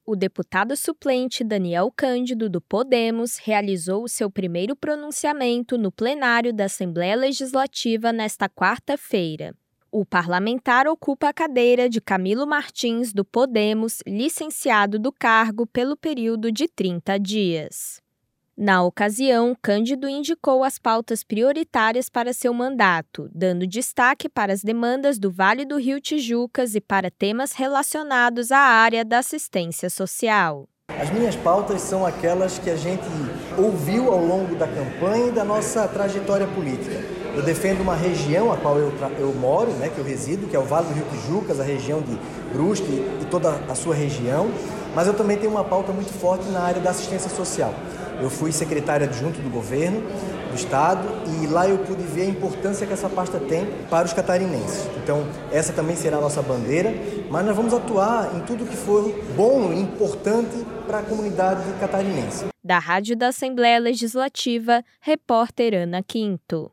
O deputado suplente Daniel Cândido, do Podemos, realizou o seu primeiro pronunciamento no plenário da Assembleia Legislativa nesta quarta-feira. O parlamentar ocupa a cadeira de Camilo Martins, do Podemos, licenciado do cargo pelo período de 30 dias. Na ocasião, Cândido indicou as pautas prioritárias para seu mandato, dando destaque para as demandas do Vale do Rio Tijucas e para temas relacionados à área da assistência social. As minhas pautas são aquelas que a gente ouviu ao longo da campanha e da nossa trajetória política. Eu defendo uma região a qual eu moro, que eu resido, que é o Vale do Rio Tijucas, a região de Brusque e toda a sua região, mas eu também tenho uma pauta muito forte na área da assistência social. Eu fui secretário adjunto do governo do estado e lá eu pude ver a importância que essa pasta tem para os catarinenses. Então, essa também será a nossa bandeira, mas nós vamos atuar em tudo que for bom e importante para a comunidade catarinense. Da Rádio da Assembleia Legislativa, repórter Ana Quinto.